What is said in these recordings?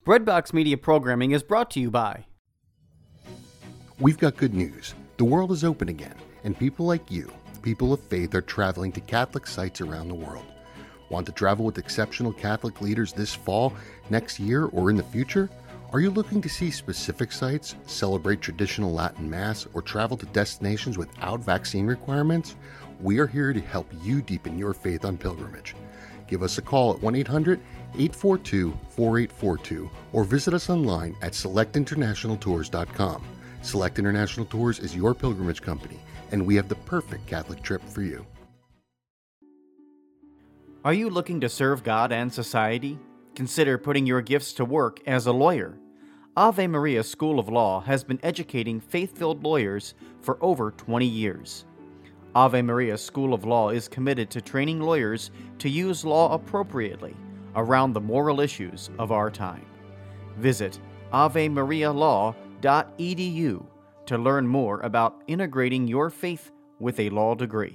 Breadbox Media programming is brought to you by... We've got good news. The world is open again, and people like you, people of faith, are traveling to Catholic sites around the world. Want to travel with exceptional Catholic leaders this fall, next year, or in the future? Are you looking to see specific sites, celebrate traditional Latin Mass, or travel to destinations without vaccine requirements? We are here to help you deepen your faith on pilgrimage. Give us a call at 1-800-842-4842 or visit us online at selectinternationaltours.com. Select International Tours is your pilgrimage company, and we have the perfect Catholic trip for you. Are you looking to serve God and society? Consider putting your gifts to work as a lawyer. Ave Maria School of Law has been educating faith-filled lawyers for over 20 years. Ave Maria School of Law is committed to training lawyers to use law appropriately around the moral issues of our time. Visit avemarialaw.edu to learn more about integrating your faith with a law degree.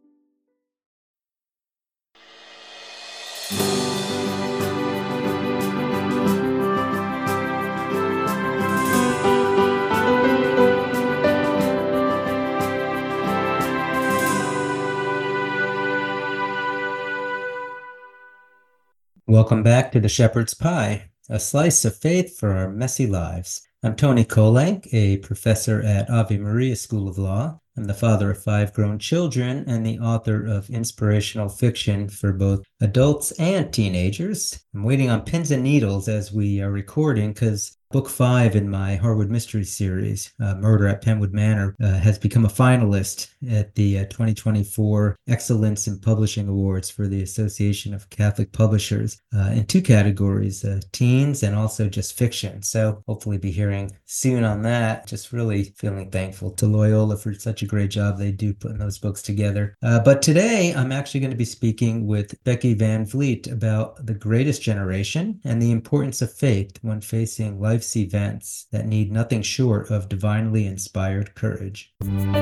Welcome back to the Shepherd's Pie, a slice of faith for our messy lives. I'm Tony Kolenc, a professor at Ave Maria School of Law. I'm the father of 5 grown children and the author of inspirational fiction for both adults and teenagers. I'm waiting on pins and needles as we are recording because Book 5 in my Harwood Mystery Series, Murder at Penwood Manor, has become a finalist at the 2024 Excellence in Publishing Awards for the Association of Catholic Publishers in 2 categories, teens and also just fiction. So hopefully be hearing soon on that. Just really feeling thankful to Loyola for such a great job they do putting those books together. But today I'm actually going to be speaking with Becky Van Vliet about the greatest generation and the importance of faith when facing life's events that need nothing short of divinely inspired courage.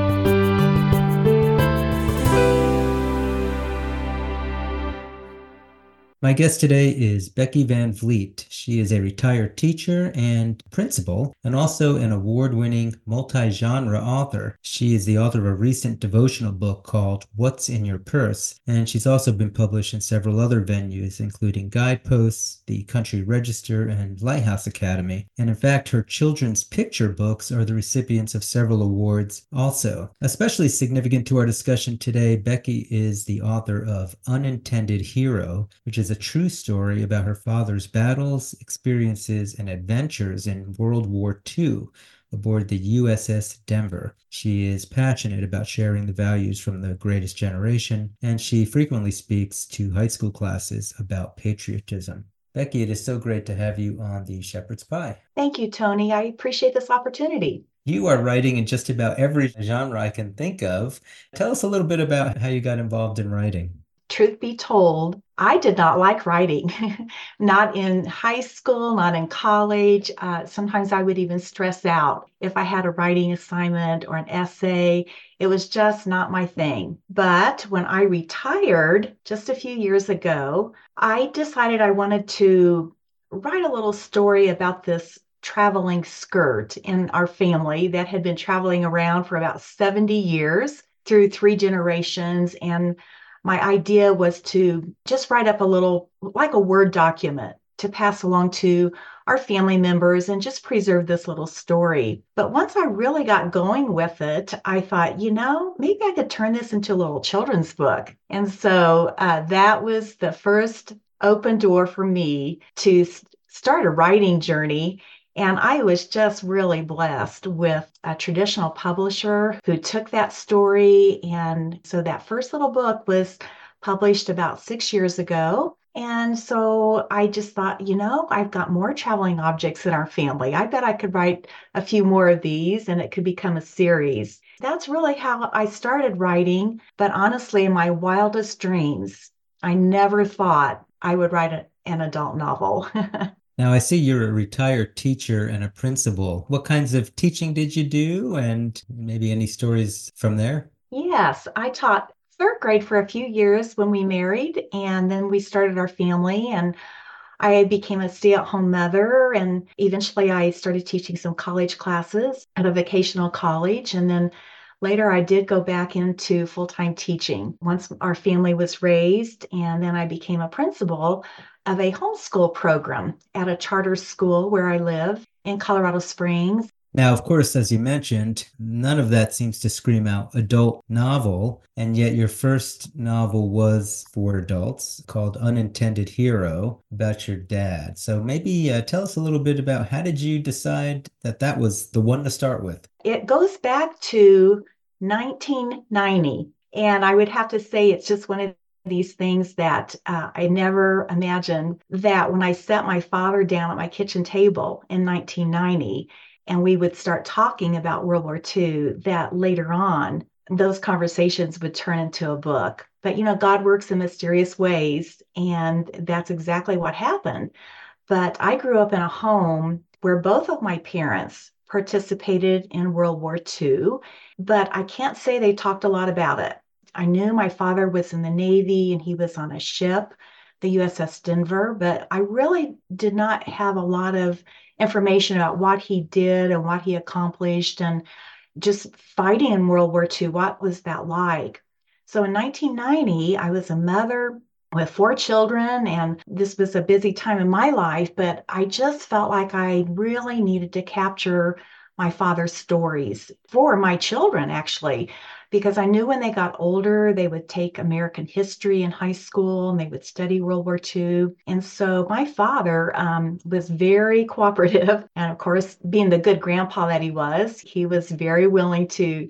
My guest today is Becky Van Vliet. She is a retired teacher and principal, and also an award-winning multi-genre author. She is the author of a recent devotional book called What's in Your Purse, and she's also been published in several other venues, including Guideposts, the Country Register, and Lighthouse Academy. And in fact, her children's picture books are the recipients of several awards also. Especially significant to our discussion today, Becky is the author of Unintended Hero, which is a true story about her father's battles, experiences, and adventures in World War II aboard the USS Denver. She is passionate about sharing the values from the greatest generation, and she frequently speaks to high school classes about patriotism. Becky, it is so great to have you on the Shepherd's Pie. Thank you, Tony. I appreciate this opportunity. You are writing in just about every genre I can think of. Tell us a little bit about how you got involved in writing. Truth be told, I did not like writing, not in high school, not in college. Sometimes I would even stress out if I had a writing assignment or an essay. It was just not my thing. But when I retired just a few years ago, I decided I wanted to write a little story about this traveling skirt in our family that had been traveling around for about 70 years through 3 generations. And my idea was to just write up a little, like a Word document, to pass along to our family members and just preserve this little story. But once I really got going with it, I thought, maybe I could turn this into a little children's book. And so that was the first open door for me to start a writing journey. And I was just really blessed with a traditional publisher who took that story. And so that first little book was published about 6 years ago. And so I just thought, I've got more traveling objects in our family. I bet I could write a few more of these and it could become a series. That's really how I started writing. But honestly, in my wildest dreams, I never thought I would write an adult novel. Now, I see you're a retired teacher and a principal. What kinds of teaching did you do, and maybe any stories from there? Yes, I taught 3rd grade for a few years when we married, and then we started our family. And I became a stay-at-home mother, and eventually I started teaching some college classes at a vocational college. And then later I did go back into full-time teaching once our family was raised. And then I became a principal of a homeschool program at a charter school where I live in Colorado Springs. Now, of course, as you mentioned, none of that seems to scream out adult novel, and yet your first novel was for adults called Unintended Hero about your dad. So maybe tell us a little bit about how did you decide that that was the one to start with? It goes back to 1990, and I would have to say it's just one of these things that I never imagined that when I set my father down at my kitchen table in 1990, and we would start talking about World War II, that later on, those conversations would turn into a book. But, God works in mysterious ways, and that's exactly what happened. But I grew up in a home where both of my parents participated in World War II, but I can't say they talked a lot about it. I knew my father was in the Navy and he was on a ship, the USS Denver, but I really did not have a lot of information about what he did and what he accomplished and just fighting in World War II. What was that like? So in 1990, I was a mother with 4 children, and this was a busy time in my life, but I just felt like I really needed to capture my father's stories for my children, actually, because I knew when they got older, they would take American history in high school and they would study World War II. And so my father was very cooperative. And of course, being the good grandpa that he was very willing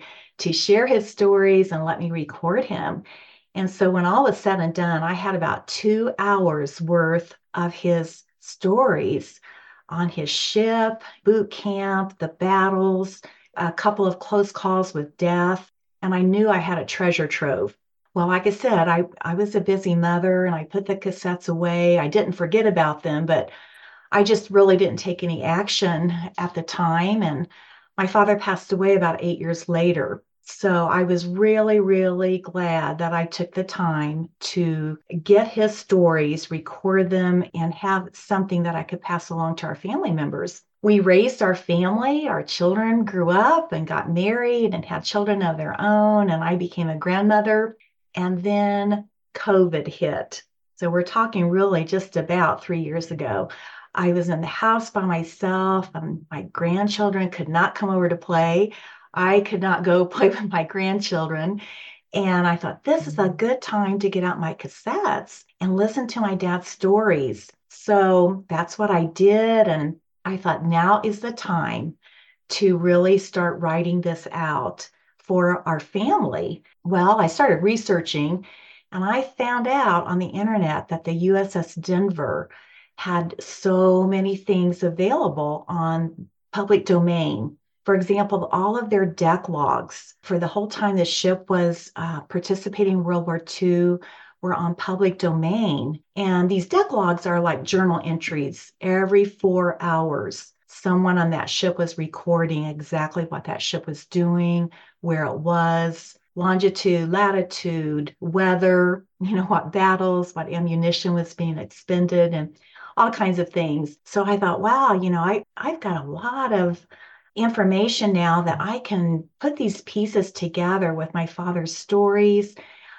to share his stories and let me record him. And so when all was said and done, I had about 2 hours worth of his stories on his ship, boot camp, the battles, a couple of close calls with death. And I knew I had a treasure trove. Well, like I said, I was a busy mother and I put the cassettes away. I didn't forget about them, but I just really didn't take any action at the time. And my father passed away about 8 years later. So I was really, really glad that I took the time to get his stories, record them, and have something that I could pass along to our family members. We raised our family, our children grew up and got married and had children of their own, and I became a grandmother. And then COVID hit. So we're talking really just about 3 years ago. I was in the house by myself, and my grandchildren could not come over to play. I could not go play with my grandchildren. And I thought, this is a good time to get out my cassettes and listen to my dad's stories. So that's what I did. And I thought, now is the time to really start writing this out for our family. Well, I started researching and I found out on the internet that the USS Denver had so many things available on public domain. For example, all of their deck logs for the whole time the ship was participating in World War II were on public domain. And these deck logs are like journal entries. Every 4 hours, someone on that ship was recording exactly what that ship was doing, where it was, longitude, latitude, weather, what battles, what ammunition was being expended, and all kinds of things. So I thought, wow, I've got a lot of information now that I can put these pieces together with my father's stories.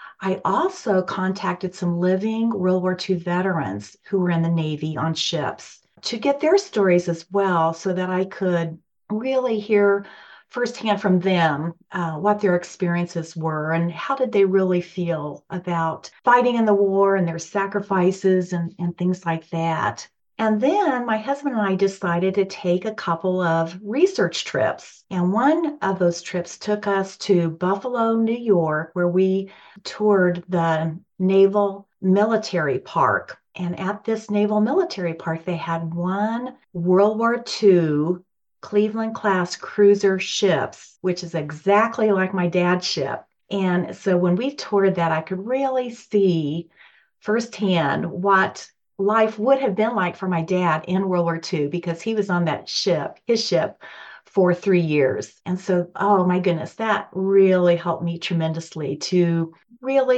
I also contacted some living World War II veterans who were in the Navy on ships to get their stories as well so that I could really hear firsthand from them what their experiences were and how did they really feel about fighting in the war and their sacrifices and things like that. And then my husband and I decided to take a couple of research trips. And one of those trips took us to Buffalo, New York, where we toured the Naval Military Park. And at this Naval Military Park, they had one World War II Cleveland class cruiser ships, which is exactly like my dad's ship. And so when we toured that, I could really see firsthand what life would have been like for my dad in World War II because he was on that ship, his ship, for 3 years. And so, oh my goodness, that really helped me tremendously to really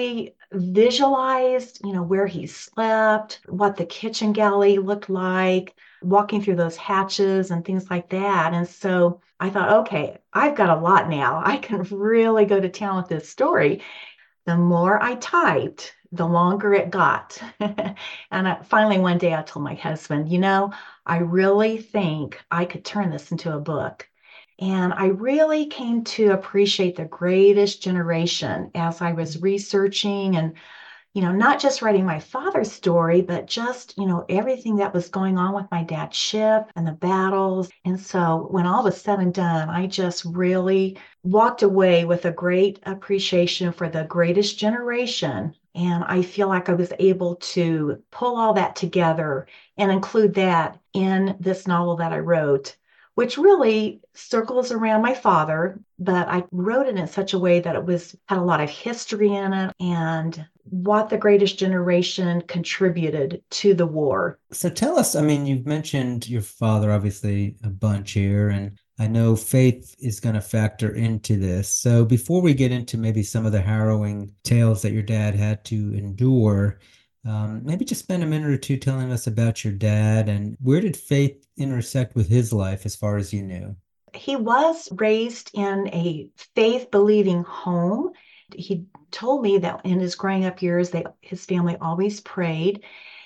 visualized, where he slept, what the kitchen galley looked like, walking through those hatches and things like that. And so I thought, okay, I've got a lot now. I can really go to town with this story. The more I typed, the longer it got. And finally, one day I told my husband, I really think I could turn this into a book. And I really came to appreciate the greatest generation as I was researching and not just writing my father's story, but just, everything that was going on with my dad's ship and the battles. And so when all was said and done, I just really walked away with a great appreciation for the greatest generation. And I feel like I was able to pull all that together and include that in this novel that I wrote, which really circles around my father, but I wrote it in such a way that had a lot of history in it and what the greatest generation contributed to the war. So tell us, I mean, you've mentioned your father obviously a bunch here, and I know faith is going to factor into this. So before we get into maybe some of the harrowing tales that your dad had to endure, maybe just spend a minute or two telling us about your dad and where did faith intersect with his life as far as you knew? He was raised in a faith-believing home. He told me that in his growing up years, his family always prayed,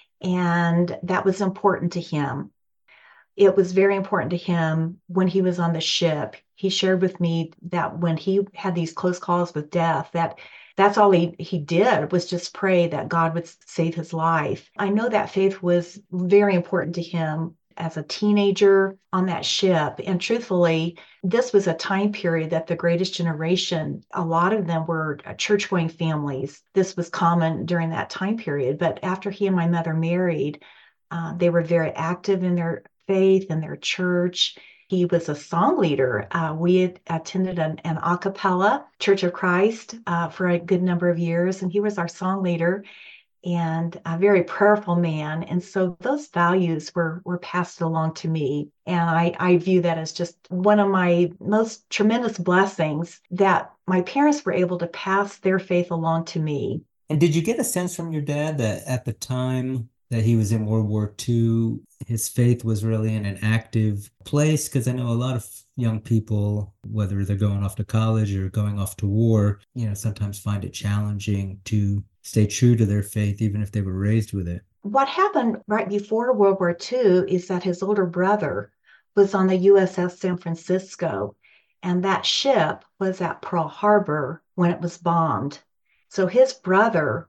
and that was important to him. It was very important to him when he was on the ship. He shared with me that when he had these close calls with death, that's all he did was just pray that God would save his life. I know that faith was very important to him as a teenager on that ship. And truthfully, this was a time period that the greatest generation, a lot of them were church-going families. This was common during that time period. But after he and my mother married, they were very active in their faith and their church. He was a song leader. We had attended an a cappella Church of Christ for a good number of years, and he was our song leader and a very prayerful man. And so those values were passed along to me. And I view that as just one of my most tremendous blessings that my parents were able to pass their faith along to me. And did you get a sense from your dad that at the time that he was in World War II, his faith was really in an active place? Because I know a lot of young people, whether they're going off to college or going off to war, sometimes find it challenging to stay true to their faith, even if they were raised with it. What happened right before World War II is that his older brother was on the USS San Francisco, and that ship was at Pearl Harbor when it was bombed. So his brother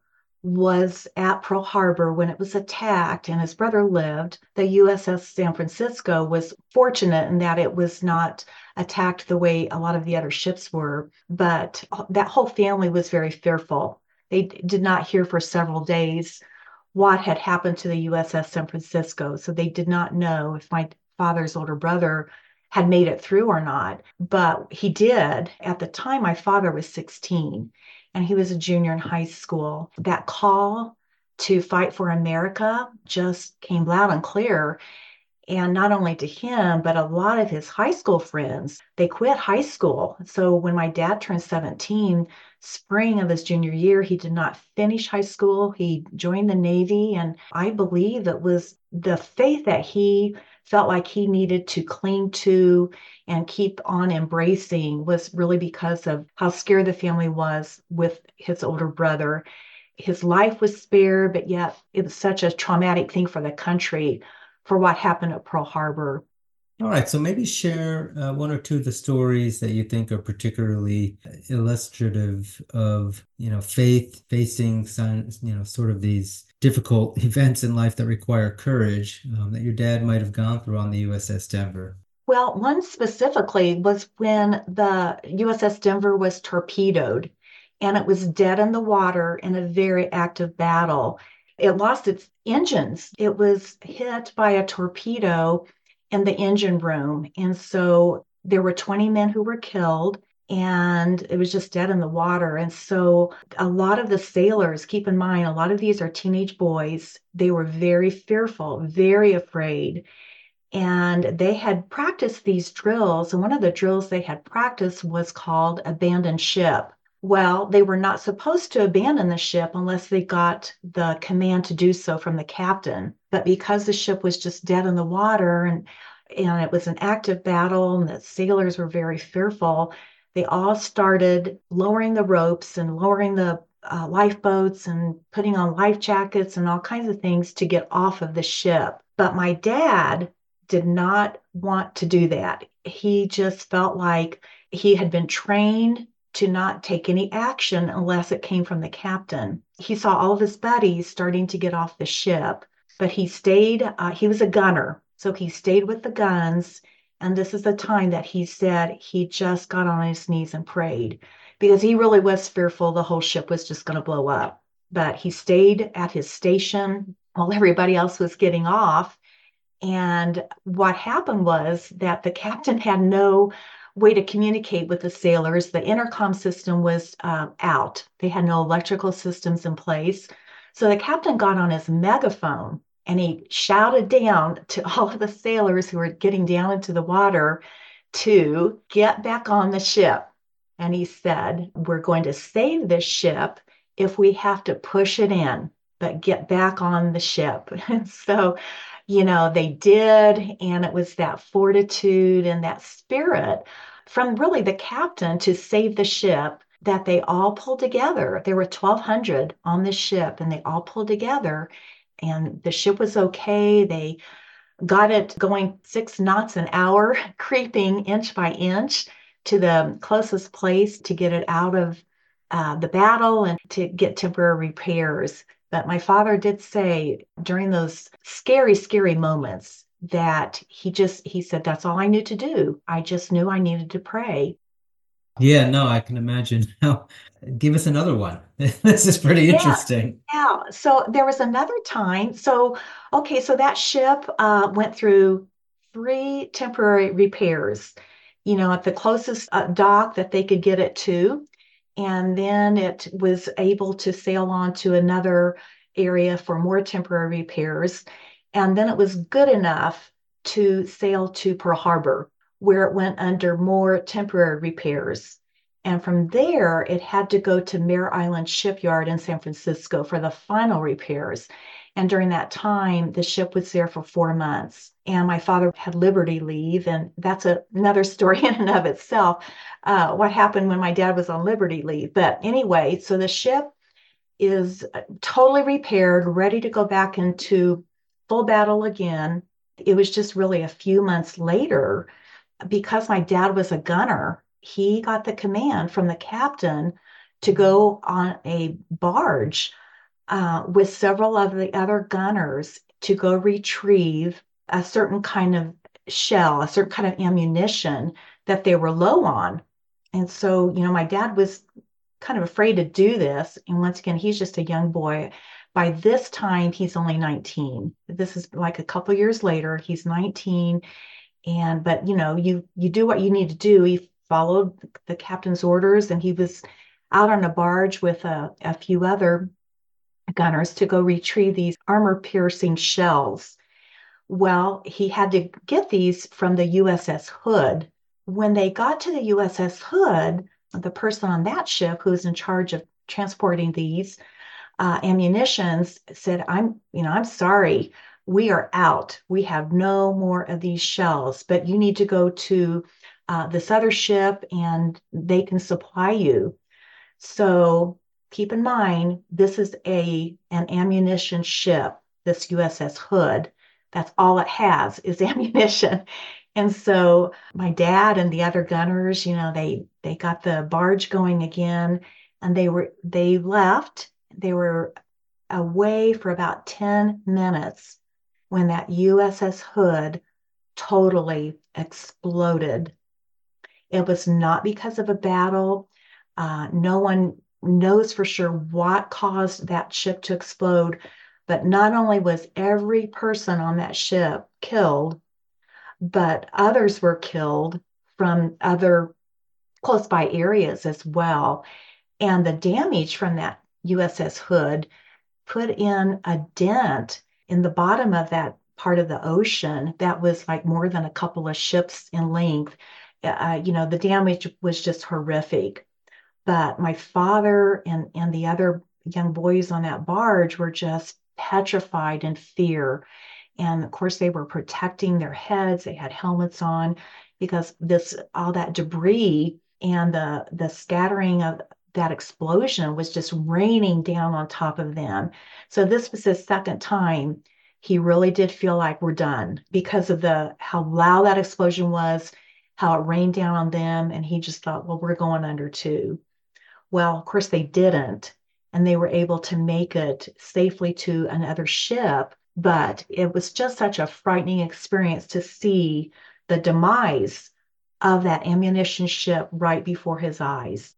was at Pearl Harbor when it was attacked, and his brother lived. The USS San Francisco was fortunate in that it was not attacked the way a lot of the other ships were, but that whole family was very fearful. They did not hear for several days what had happened to the USS San Francisco. So they did not know if my father's older brother had made it through or not. But he did. At the time, my father was 16 and he was a junior in high school. That call to fight for America just came loud and clear. And not only to him, but a lot of his high school friends, they quit high school. So when my dad turned 17, spring of his junior year, he did not finish high school. He joined the Navy. And I believe it was the faith that he felt like he needed to cling to and keep on embracing was really because of how scared the family was with his older brother. His life was spared, but yet it was such a traumatic thing for the country for what happened at Pearl Harbor. All right, so maybe share one or two of the stories that you think are particularly illustrative of, faith facing some, sort of these difficult events in life that require courage that your dad might have gone through on the USS Denver. Well, one specifically was when the USS Denver was torpedoed and it was dead in the water in a very active battle. It lost its engines. It was hit by a torpedo in the engine room. And so there were 20 men who were killed and it was just dead in the water. And so a lot of the sailors, keep in mind, a lot of these are teenage boys. They were very fearful, very afraid. And they had practiced these drills. And one of the drills they had practiced was called abandon ship, Well, they were not supposed to abandon the ship unless they got the command to do so from the captain. But because the ship was just dead in the water and it was an active battle and the sailors were very fearful, they all started lowering the ropes and lowering the lifeboats and putting on life jackets and all kinds of things to get off of the ship. But my dad did not want to do that. He just felt like he had been trained to not take any action unless it came from the captain. He saw all of his buddies starting to get off the ship, but he stayed. He was a gunner, so he stayed with the guns. And this is the time that he said he just got on his knees and prayed because he really was fearful the whole ship was just going to blow up. But he stayed at his station while everybody else was getting off. And what happened was that the captain had no way to communicate with the sailors. The intercom system was out. They had no electrical systems in place. So the captain got on his megaphone and he shouted down to all of the sailors who were getting down into the water to get back on the ship. And he said, "We're going to save this ship if we have to push it in, but get back on the ship." And so they did. And it was that fortitude and that spirit from really the captain to save the ship that they all pulled together. There were 1,200 on the ship and they all pulled together and the ship was okay. They got it going 6 knots an hour, creeping inch by inch to the closest place to get it out of the battle and to get temporary repairs. But my father did say during those scary, scary moments that he said, that's all I knew to do. I just knew I needed to pray. Yeah, no, I can imagine how. Give us another one. This is pretty Yeah, interesting. yeah. So there was another time. So, okay, so that ship went through 3 temporary repairs, at the closest dock that they could get it to. And then it was able to sail on to another area for more temporary repairs. And then it was good enough to sail to Pearl Harbor, where it went under more temporary repairs. And from there, it had to go to Mare Island Shipyard in San Francisco for the final repairs. And during that time, the ship was there for 4 months. And my father had Liberty leave. And that's another story in and of itself, what happened when my dad was on Liberty leave. But anyway, so the ship is totally repaired, ready to go back into full battle again. It was just really a few months later, because my dad was a gunner, he got the command from the captain to go on a barge with several of the other gunners to go retrieve a certain kind of shell, a certain kind of ammunition that they were low on. And so, my dad was kind of afraid to do this. And once again, he's just a young boy. By this time, he's only 19. This is like a couple years later. He's 19. But you do what you need to do. He followed the captain's orders and he was out on a barge with a few other gunners to go retrieve these armor-piercing shells. Well, he had to get these from the USS Hood. When they got to the USS Hood, the person on that ship who was in charge of transporting these ammunitions said, I'm sorry, we are out. We have no more of these shells, but you need to go to this other ship and they can supply you. So keep in mind, this is an ammunition ship, this USS Hood. That's all it has is ammunition. And so my dad and the other gunners, they got the barge going again and they left. They were away for about 10 minutes when that USS Hood totally exploded. It was not because of a battle. No one knows for sure what caused that ship to explode, but not only was every person on that ship killed, but others were killed from other close by areas as well. And the damage from that USS Hood put in a dent in the bottom of that part of the ocean that was like more than a couple of ships in length. The damage was just horrific. But my father and the other young boys on that barge were just petrified in fear. And of course, they were protecting their heads. They had helmets on because all that debris and the scattering of that explosion was just raining down on top of them. So this was the second time he really did feel like we're done because of how loud that explosion was, how it rained down on them. And he just thought, well, we're going under too. Well, of course, they didn't, and they were able to make it safely to another ship. But it was just such a frightening experience to see the demise of that ammunition ship right before his eyes.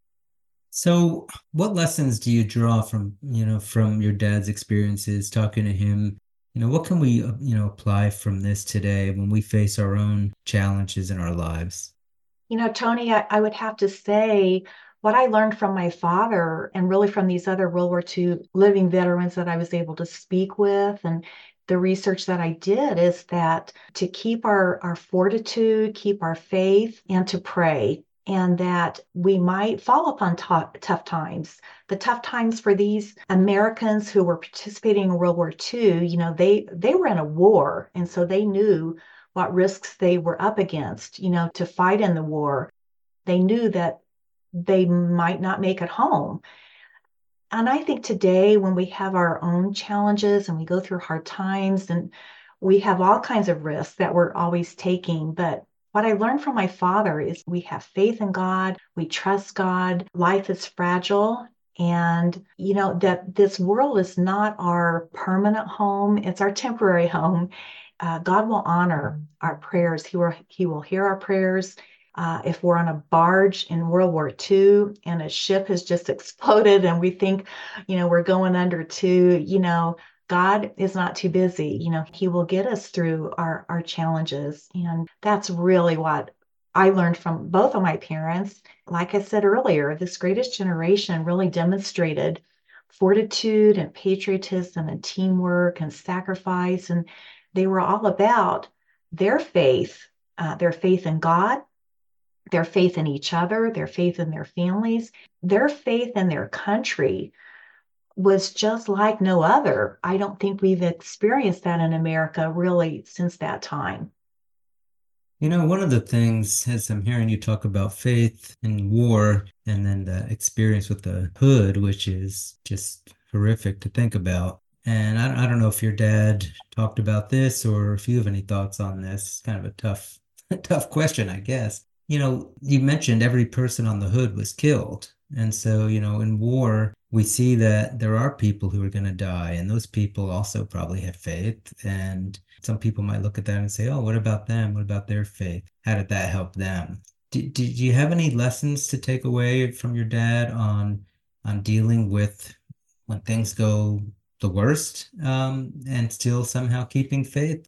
So, what lessons do you draw from your dad's experiences talking to him? What can we, apply from this today when we face our own challenges in our lives? Tony, I would have to say what I learned from my father and really from these other World War II living veterans that I was able to speak with and the research that I did is that to keep our fortitude, keep our faith, and to pray, and that we might fall upon tough times. The tough times for these Americans who were participating in World War II, they were in a war, and so they knew what risks they were up against, to fight in the war. They knew that they might not make it home. And I think today, when we have our own challenges and we go through hard times and we have all kinds of risks that we're always taking, but what I learned from my father is we have faith in God, we trust God, life is fragile, and that this world is not our permanent home, it's our temporary home. God will honor our prayers. He will hear our prayers. If we're on a barge in World War II and a ship has just exploded and we think, we're going under too, God is not too busy. He will get us through our challenges. And that's really what I learned from both of my parents. Like I said earlier, this greatest generation really demonstrated fortitude and patriotism and teamwork and sacrifice. And they were all about their faith in God, their faith in each other, their faith in their families, their faith in their country was just like no other. I don't think we've experienced that in America really since that time. One of the things, as I'm hearing you talk about faith and war, and then the experience with the hood, which is just horrific to think about. And I don't know if your dad talked about this or if you have any thoughts on this. It's kind of a tough question, I guess. You mentioned every person on the hood was killed. And so, in war, we see that there are people who are going to die, and those people also probably have faith. And some people might look at that and say, oh, what about them? What about their faith? How did that help them? Did you have any lessons to take away from your dad on dealing with when things go the worst, and still somehow keeping faith?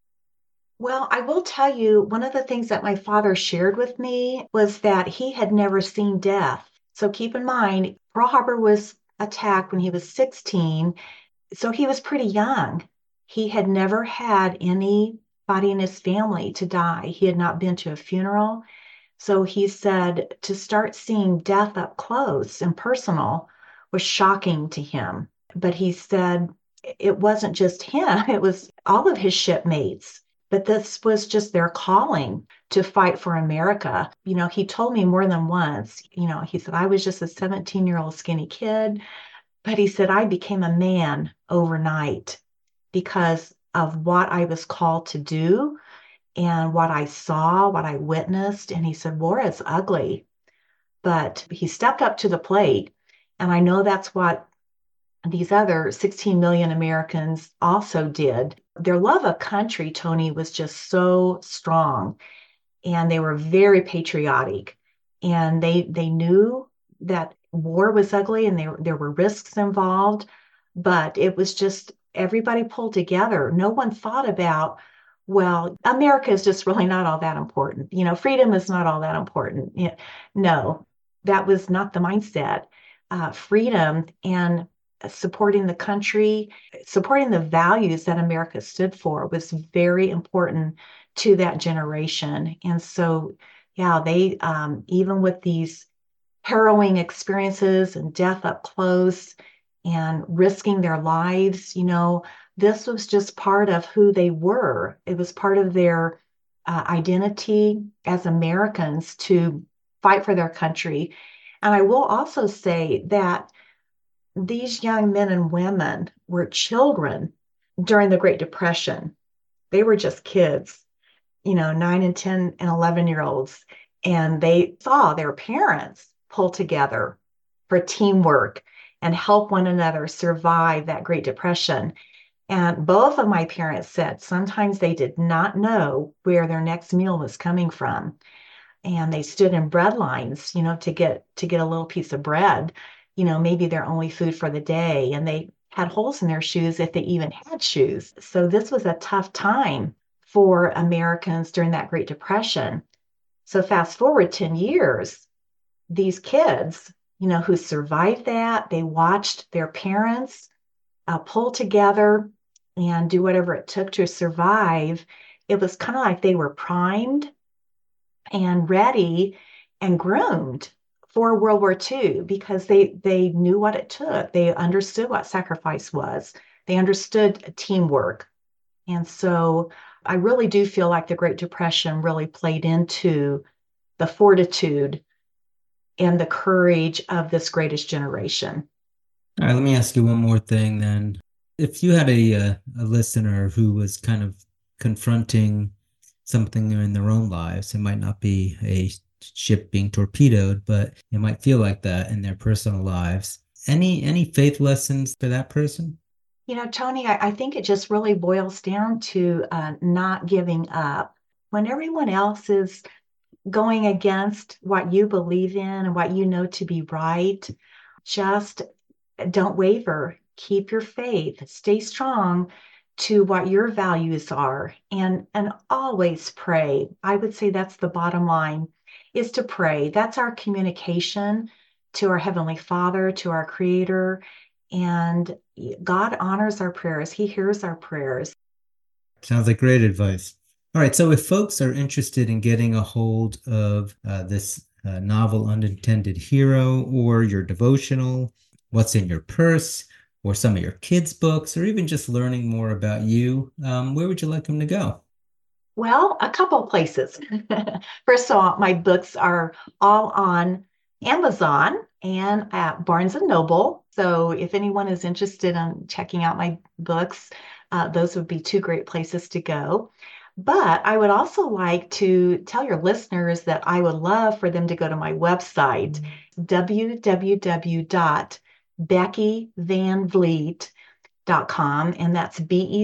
Well, I will tell you, one of the things that my father shared with me was that he had never seen death. So keep in mind, Pearl Harbor was attacked when he was 16. So he was pretty young. He had never had anybody in his family to die. He had not been to a funeral. So he said to start seeing death up close and personal was shocking to him. But he said it wasn't just him, it was all of his shipmates. But this was just their calling to fight for America. He told me more than once, he said, I was just a 17-year-old skinny kid. But he said, I became a man overnight because of what I was called to do and what I saw, what I witnessed. And he said, war is ugly, but he stepped up to the plate. And I know that's what these other 16 million Americans also did. Their love of country, Tony, was just so strong. And they were very patriotic. And they knew that war was ugly and there were risks involved. But it was just everybody pulled together. No one thought about, well, America is just really not all that important. Freedom is not all that important. No, that was not the mindset. Freedom and supporting the country, supporting the values that America stood for was very important to that generation. And so, yeah, they, even with these harrowing experiences and death up close and risking their lives. This was just part of who they were. It was part of their identity as Americans to fight for their country. And I will also say that these young men and women were children during the Great Depression. They were just kids, 9 and 10 and 11-year-olds. And they saw their parents pull together for teamwork and help one another survive that Great Depression. And both of my parents said sometimes they did not know where their next meal was coming from. And they stood in bread lines, to get a little piece of bread, maybe their only food for the day. And they had holes in their shoes if they even had shoes. So this was a tough time for Americans during that Great Depression. So fast forward 10 years, these kids, who survived that, they watched their parents pull together and do whatever it took to survive. It was kind of like they were primed and ready and groomed for World War II because they knew what it took. They understood what sacrifice was. They understood teamwork. And so I really do feel like the Great Depression really played into the fortitude and the courage of this greatest generation. All right, let me ask you one more thing then. If you had a listener who was kind of confronting something in their own lives, it might not be a ship being torpedoed, but it might feel like that in their personal lives. Any faith lessons for that person? Tony, I think it just really boils down to not giving up. When everyone else is going against what you believe in and what you know to be right, just don't waver. Keep your faith. Stay strong to what your values are, and always pray. I would say that's the bottom line, is to pray. That's our communication to our Heavenly Father, to our Creator, and God honors our prayers. He hears our prayers. Sounds like great advice. All right, so if folks are interested in getting a hold of this novel, Unintended Hero, or your devotional, What's in Your Purse, or some of your kids' books, or even just learning more about you, where would you like them to go? Well, a couple places. First of all, my books are all on Amazon and at Barnes and Noble. So if anyone is interested in checking out my books, those would be two great places to go. But I would also like to tell your listeners that I would love for them to go to my website, www.beckyvanvleet.com, and that's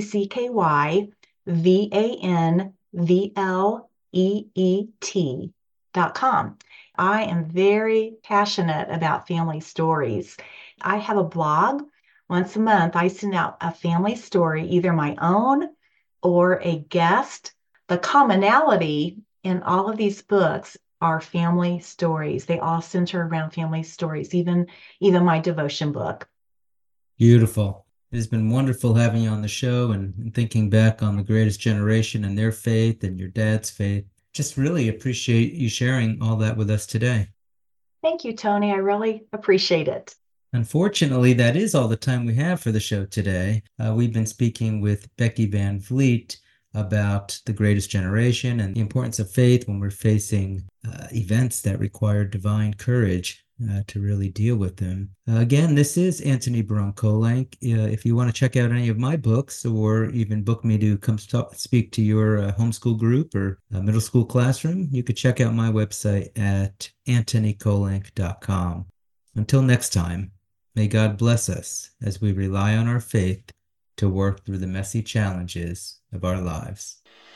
BECKYVANVLEET.com. I am very passionate about family stories. I have a blog. Once a month, I send out a family story, either my own or a guest. The commonality in all of these books are family stories. They all center around family stories, even my devotion book. Beautiful. It has been wonderful having you on the show and thinking back on the greatest generation and their faith and your dad's faith. Just really appreciate you sharing all that with us today. Thank you, Tony. I really appreciate it. Unfortunately, that is all the time we have for the show today. We've been speaking with Becky Van Vleet about the greatest generation and the importance of faith when we're facing events that require divine courage to really deal with them. Again, this is Anthony Barone-Kolenc. If you want to check out any of my books or even book me to come speak to your homeschool group or middle school classroom, you could check out my website at anthonykolenc.com. Until next time, may God bless us as we rely on our faith to work through the messy challenges of our lives.